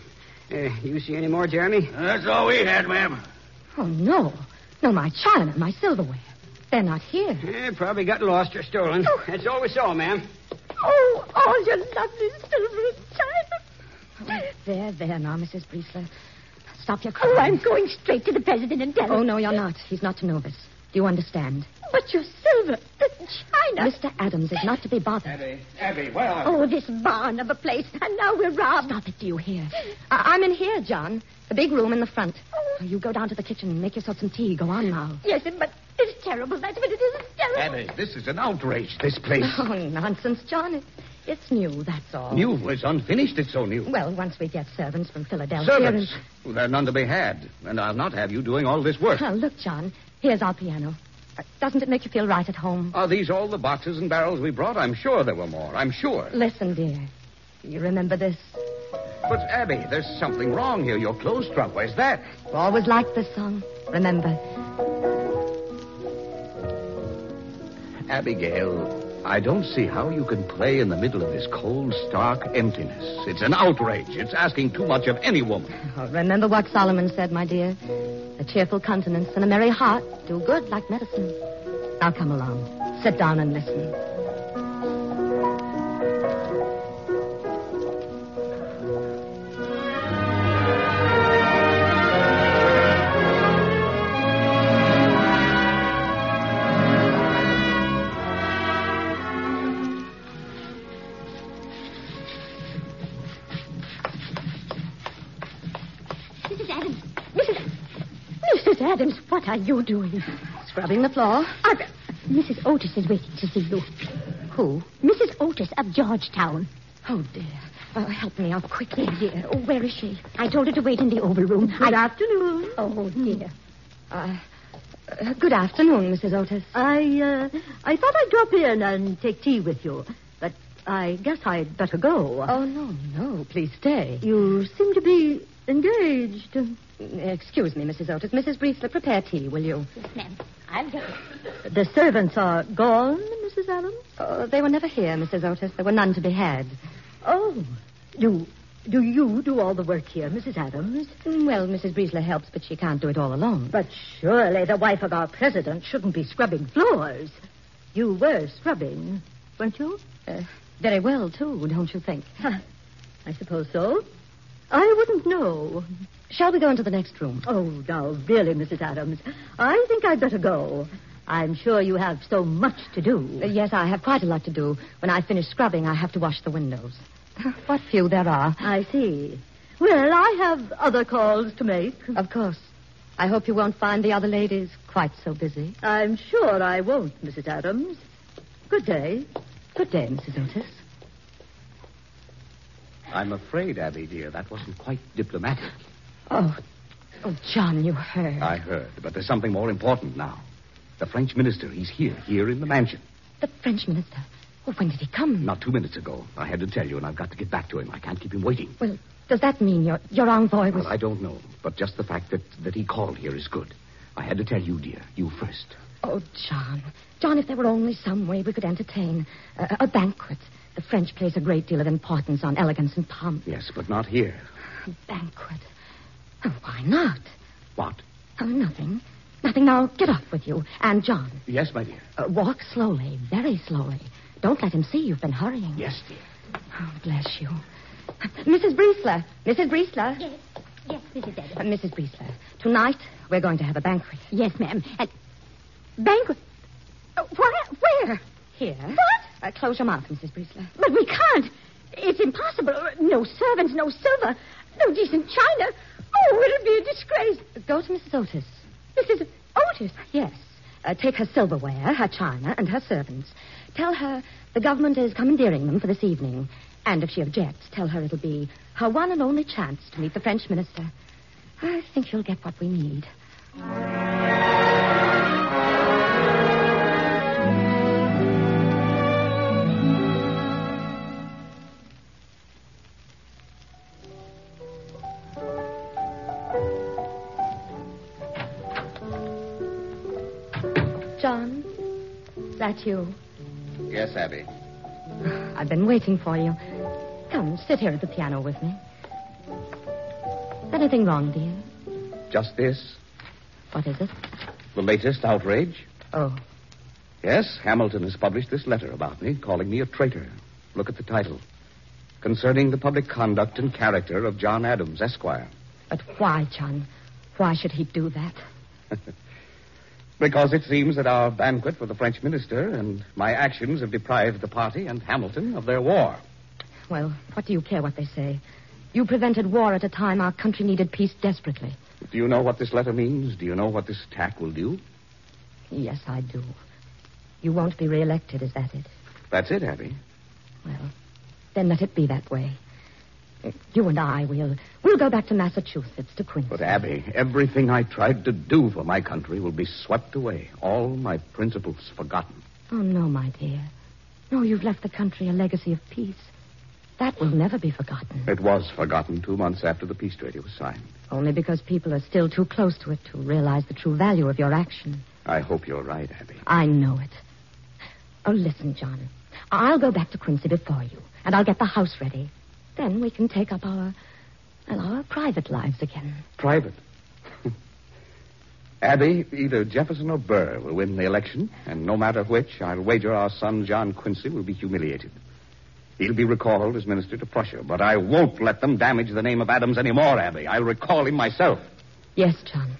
You see any more, Jeremy? That's all we had, ma'am. Oh, no. No, my china, my silverware. They're not here. Probably got lost or stolen. Oh. That's all we saw, ma'am. Oh, all your lovely silver and china. There now, Mrs. Briesler. Stop your crying. Oh, I'm going straight to the president and tell him. Oh, no, you're not. He's not to know this. Do you understand? But your silver, the china. Mr. Adams is not to be bothered. Abby, where are Oh, this barn of a place, and now we're robbed. Stop it, do you hear? I'm in here, John. The big room in the front. Oh, you go down to the kitchen and make yourself some tea. Go on now. Yes, but it's terrible. That's what it is. It's terrible. Abby, this is an outrage, this place. Oh, nonsense, John. It's new, that's all. New was unfinished, it's so new. Well, once we get servants from Philadelphia... Servants? Well, there are none to be had. And I'll not have you doing all this work. Well, look, John. Here's our piano. Doesn't it make you feel right at home? Are these all the boxes and barrels we brought? I'm sure there were more. I'm sure. Listen, dear. You remember this? But, Abby, there's something wrong here. Your clothes struck. Where's that? You always liked this song. Remember. Abigail, I don't see how you can play in the middle of this cold, stark emptiness. It's an outrage. It's asking too much of any woman. Oh, remember what Solomon said, my dear. A cheerful countenance and a merry heart do good like medicine. Now come along. Sit down and listen. Mrs. Adams, what are you doing? Scrubbing the floor. Mrs. Otis is waiting to see you. Who? Mrs. Otis of Georgetown. Oh, dear. Help me out quickly. Dear, where is she? I told her to wait in the Oval Room. Good afternoon. Oh, dear. Good afternoon, Mrs. Otis. I thought I'd drop in and take tea with you, but I guess I'd better go. Oh, no. Please stay. You seem to be engaged. Excuse me, Mrs. Otis. Mrs. Briesler, prepare tea, will you? Yes, ma'am. I'll go. The servants are gone, Mrs. Adams? Oh, they were never here, Mrs. Otis. There were none to be had. Oh, do you do all the work here, Mrs. Adams? Well, Mrs. Briesler helps, but she can't do it all alone. But surely the wife of our president shouldn't be scrubbing floors. You were scrubbing, weren't you? Very well, too, don't you think? I suppose so. I wouldn't know. Shall we go into the next room? Oh, now, really, Mrs. Adams, I think I'd better go. I'm sure you have so much to do. Yes, I have quite a lot to do. When I finish scrubbing, I have to wash the windows. What few there are. I see. Well, I have other calls to make. Of course. I hope you won't find the other ladies quite so busy. I'm sure I won't, Mrs. Adams. Good day. Good day, Mrs. Otis. I'm afraid, Abby, dear, that wasn't quite diplomatic. Oh, John, you heard. I heard, but there's something more important now. The French minister, he's here in the mansion. The French minister? Well, when did he come? Not 2 minutes ago. I had to tell you, and I've got to get back to him. I can't keep him waiting. Well, does that mean your envoy was... Well, I don't know, but just the fact that he called here is good. I had to tell you, dear. You first. Oh, John. John, if there were only some way we could entertain. A banquet. The French place a great deal of importance on elegance and pomp. Yes, but not here. A banquet. Oh, why not? What? Oh, nothing. Nothing. Now, get off with you. And John. Yes, my dear. Walk slowly, very slowly. Don't let him see you've been hurrying. Yes, dear. Oh, bless you. Mrs. Briesler. Mrs. Briesler. Yes, Mrs. Adams. Mrs. Briesler, tonight we're going to have a banquet. Yes, ma'am. Banquet? Where? Here. What? Close your mouth, Mrs. Briesler. But we can't. It's impossible. No servants, no silver, no decent china. Oh, it'll be a disgrace. Go to Mrs. Otis. Mrs. Otis? Yes. Take her silverware, her china, and her servants. Tell her the government is commandeering them for this evening. And if she objects, tell her it'll be her one and only chance to meet the French minister. I think she'll get what we need. John, is that you? Yes, Abby. I've been waiting for you. Come, sit here at the piano with me. anything wrong, dear? Just this. What is it? The latest outrage. Oh. Yes, Hamilton has published this letter about me, calling me a traitor. Look at the title. Concerning the public conduct and character of John Adams, Esquire. But why, John? Why should he do that? Because it seems that our banquet for the French minister and my actions have deprived the party and Hamilton of their war. Well, what do you care what they say? You prevented war at a time our country needed peace desperately. Do you know what this letter means? Do you know what this attack will do? Yes, I do. You won't be reelected, is that it? That's it, Abby. Well, then let it be that way. You and I, we'll go back to Massachusetts, to Quincy. But, Abby, everything I tried to do for my country will be swept away. All my principles forgotten. Oh, no, my dear. No, you've left the country a legacy of peace. That will never be forgotten. It was forgotten 2 months after the peace treaty was signed. Only because people are still too close to it to realize the true value of your action. I hope you're right, Abby. I know it. Oh, listen, John. I'll go back to Quincy before you, and I'll get the house ready. Then we can take up our private lives again. Private? Abby, either Jefferson or Burr will win the election, and no matter which, I'll wager our son John Quincy will be humiliated. He'll be recalled as minister to Prussia, but I won't let them damage the name of Adams anymore, Abby. I'll recall him myself. Yes, John.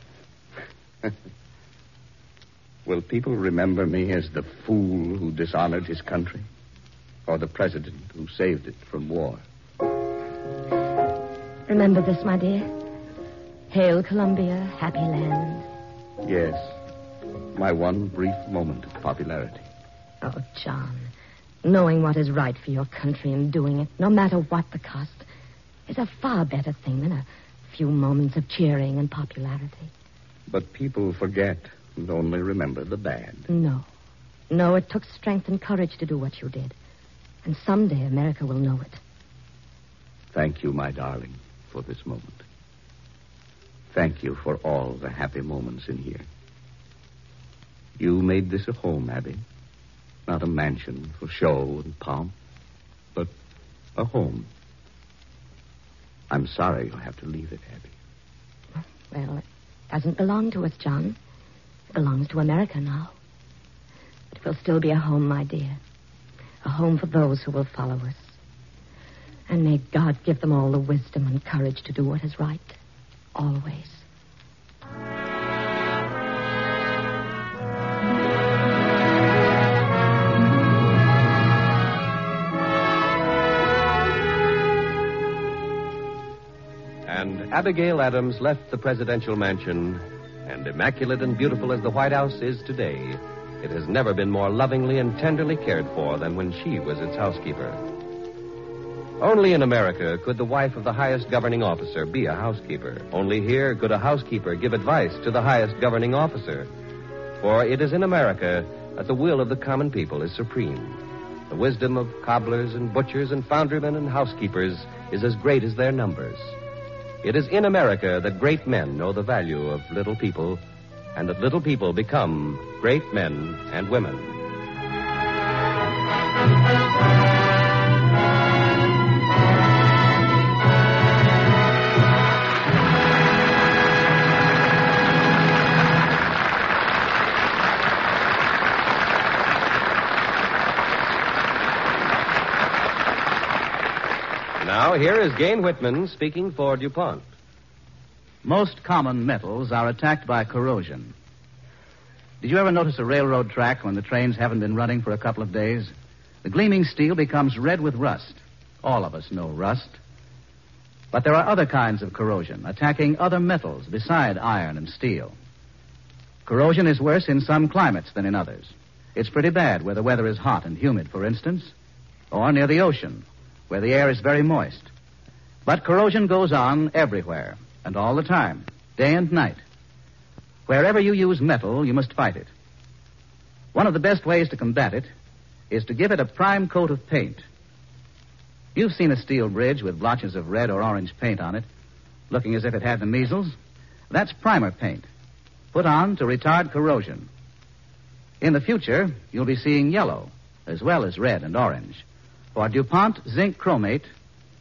Will people remember me as the fool who dishonored his country? Or the president who saved it from war? Remember this, my dear. Hail, Columbia, happy land. Yes. My one brief moment of popularity. Oh, John. Knowing what is right for your country and doing it, no matter what the cost, is a far better thing than a few moments of cheering and popularity. But people forget and only remember the bad. No. No, it took strength and courage to do what you did. And someday America will know it. Thank you, my darling, for this moment. Thank you for all the happy moments in here. You made this a home, Abby. Not a mansion for show and pomp, but a home. I'm sorry you'll have to leave it, Abby. Well, it doesn't belong to us, John. It belongs to America now. It will still be a home, my dear. A home for those who will follow us. And may God give them all the wisdom and courage to do what is right. Always. And Abigail Adams left the presidential mansion, and immaculate and beautiful as the White House is today, it has never been more lovingly and tenderly cared for than when she was its housekeeper. Only in America could the wife of the highest governing officer be a housekeeper. Only here could a housekeeper give advice to the highest governing officer. For it is in America that the will of the common people is supreme. The wisdom of cobblers and butchers and foundrymen and housekeepers is as great as their numbers. It is in America that great men know the value of little people, and that little people become great men and women. Now, here is Gain Whitman speaking for DuPont. Most common metals are attacked by corrosion. Did you ever notice a railroad track when the trains haven't been running for a couple of days? The gleaming steel becomes red with rust. All of us know rust. But there are other kinds of corrosion attacking other metals beside iron and steel. Corrosion is worse in some climates than in others. It's pretty bad where the weather is hot and humid, for instance, or near the ocean, where the air is very moist. But corrosion goes on everywhere, and all the time, day and night. Wherever you use metal, you must fight it. One of the best ways to combat it is to give it a prime coat of paint. You've seen a steel bridge with blotches of red or orange paint on it, looking as if it had the measles. That's primer paint, put on to retard corrosion. In the future, you'll be seeing yellow, as well as red and orange. For DuPont zinc chromate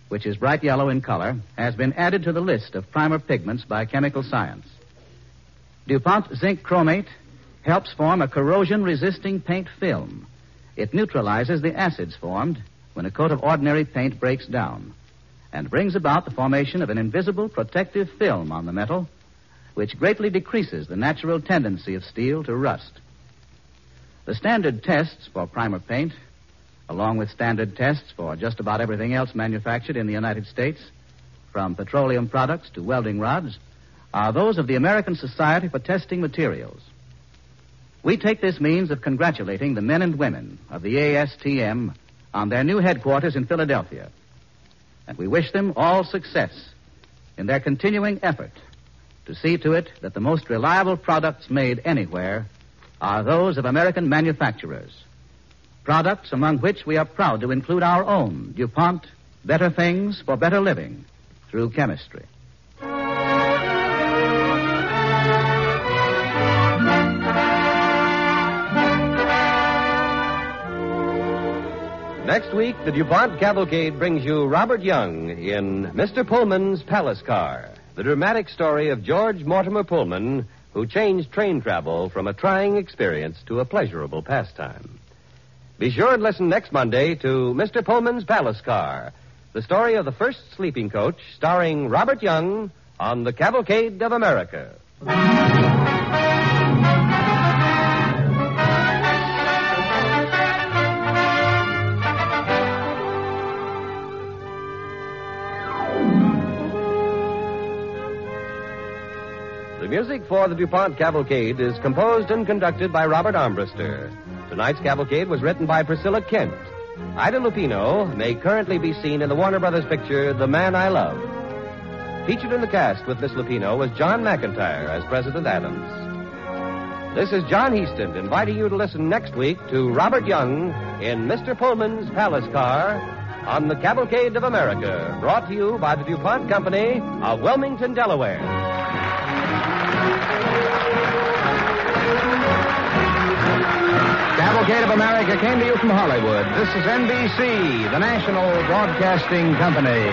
which is bright yellow in color, has been added to the list of primer pigments by chemical science. DuPont zinc chromate helps form a corrosion-resisting paint film. It neutralizes the acids formed when a coat of ordinary paint breaks down and brings about the formation of an invisible protective film on the metal, which greatly decreases the natural tendency of steel to rust. The standard tests for primer paint, along with standard tests for just about everything else manufactured in the United States, from petroleum products to welding rods, are those of the American Society for Testing Materials. We take this means of congratulating the men and women of the ASTM on their new headquarters in Philadelphia, and we wish them all success in their continuing effort to see to it that the most reliable products made anywhere are those of American manufacturers, products among which we are proud to include our own DuPont Better Things for Better Living through chemistry. Next week, the DuPont Cavalcade brings you Robert Young in Mr. Pullman's Palace Car, the dramatic story of George Mortimer Pullman, who changed train travel from a trying experience to a pleasurable pastime. Be sure and listen next Monday to Mr. Pullman's Palace Car, the story of the first sleeping coach starring Robert Young on the Cavalcade of America. The music for the DuPont Cavalcade is composed and conducted by Robert Armbruster. Tonight's cavalcade was written by Priscilla Kent. Ida Lupino may currently be seen in the Warner Brothers picture The Man I Love. Featured in the cast with Miss Lupino was John McIntyre as President Adams. This is John Heaston inviting you to listen next week to Robert Young in Mr. Pullman's Palace Car on the Cavalcade of America, brought to you by the DuPont Company of Wilmington, Delaware. Cavalcade of America came to you from Hollywood. This is NBC, the National Broadcasting Company.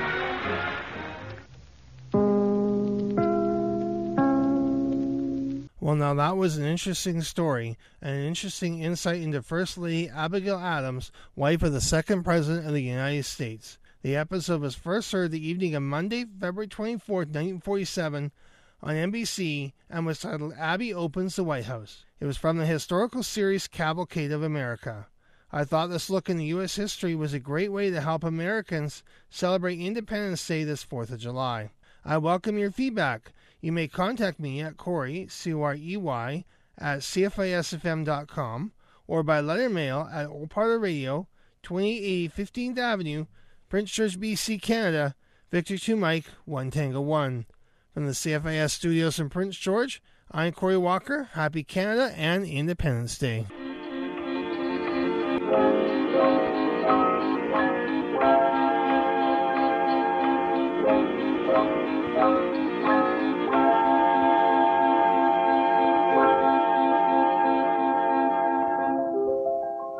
Well, now that was an interesting story and an interesting insight into First Lady Abigail Adams, wife of the second President of the United States. The episode was first heard the evening of Monday, February 24th, 1947, on NBC and was titled Abby Opens the White House. It was from the historical series Cavalcade of America. I thought this look in the U.S. history was a great way to help Americans celebrate Independence Day this 4th of July. I welcome your feedback. You may contact me at Corey, C-O-R-E-Y, at CFISFM.com or by letter mail at Old Parlor Radio, 2080 15th Avenue, Prince George, BC, Canada, Victor 2 Mike, 1 Tango 1. From the CFIS studios in Prince George, I'm Corey Walker. Happy Canada and Independence Day.